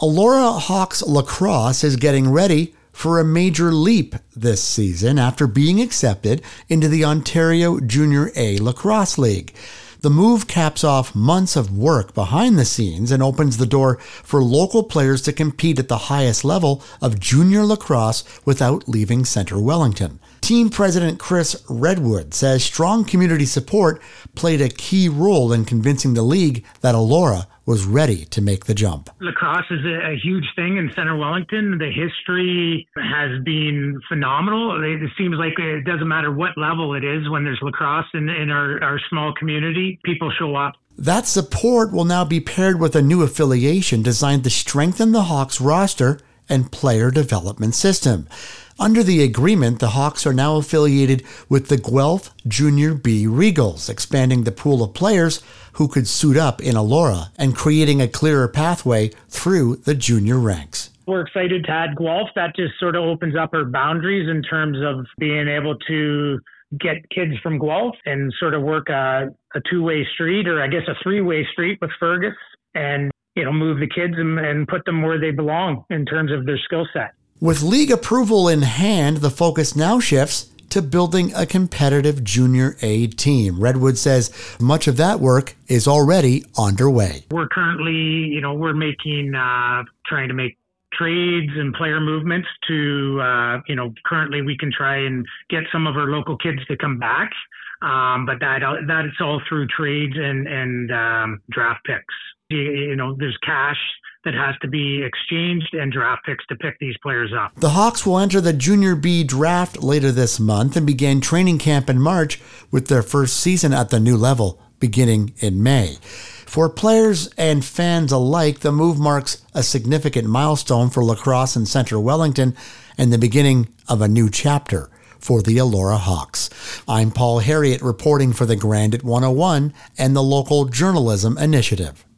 Elora Hawks lacrosse is getting ready for a major leap this season after being accepted into the Ontario Junior A Lacrosse League. The move caps off months of work behind the scenes and opens the door for local players to compete at the highest level of junior lacrosse without leaving Centre Wellington. Team president Chris Redwood says strong community support played a key role in convincing the league that Elora was ready to make the jump. Lacrosse is a huge thing in Centre Wellington. The history has been phenomenal. It seems like it doesn't matter what level it is when there's lacrosse in our small community, people show up. That support will now be paired with a new affiliation designed to strengthen the Hawks roster and player development system. Under the agreement, the Hawks are now affiliated with the Guelph Junior B Regals, expanding the pool of players who could suit up in Elora and creating a clearer pathway through the junior ranks. We're excited to add Guelph. That just sort of opens up our boundaries in terms of being able to get kids from Guelph and sort of work a two-way street, or I guess a three-way street with Fergus, and move the kids and put them where they belong in terms of their skill set. With league approval in hand, the focus now shifts to building a competitive Junior A team. Redwood says much of that work is already underway. We're currently, we're making, trying to make trades and player movements to, currently we can try and get some of our local kids to come back. But that is all through trades and draft picks. There's cash that has to be exchanged and draft picks to pick these players up. The Hawks will enter the Junior B draft later this month and begin training camp in March with their first season at the new level beginning in May. For players and fans alike, the move marks a significant milestone for lacrosse in Centre Wellington and the beginning of a new chapter for the Elora Hawks. I'm Paul Harriott reporting for the Grandit 101 and the Local Journalism Initiative.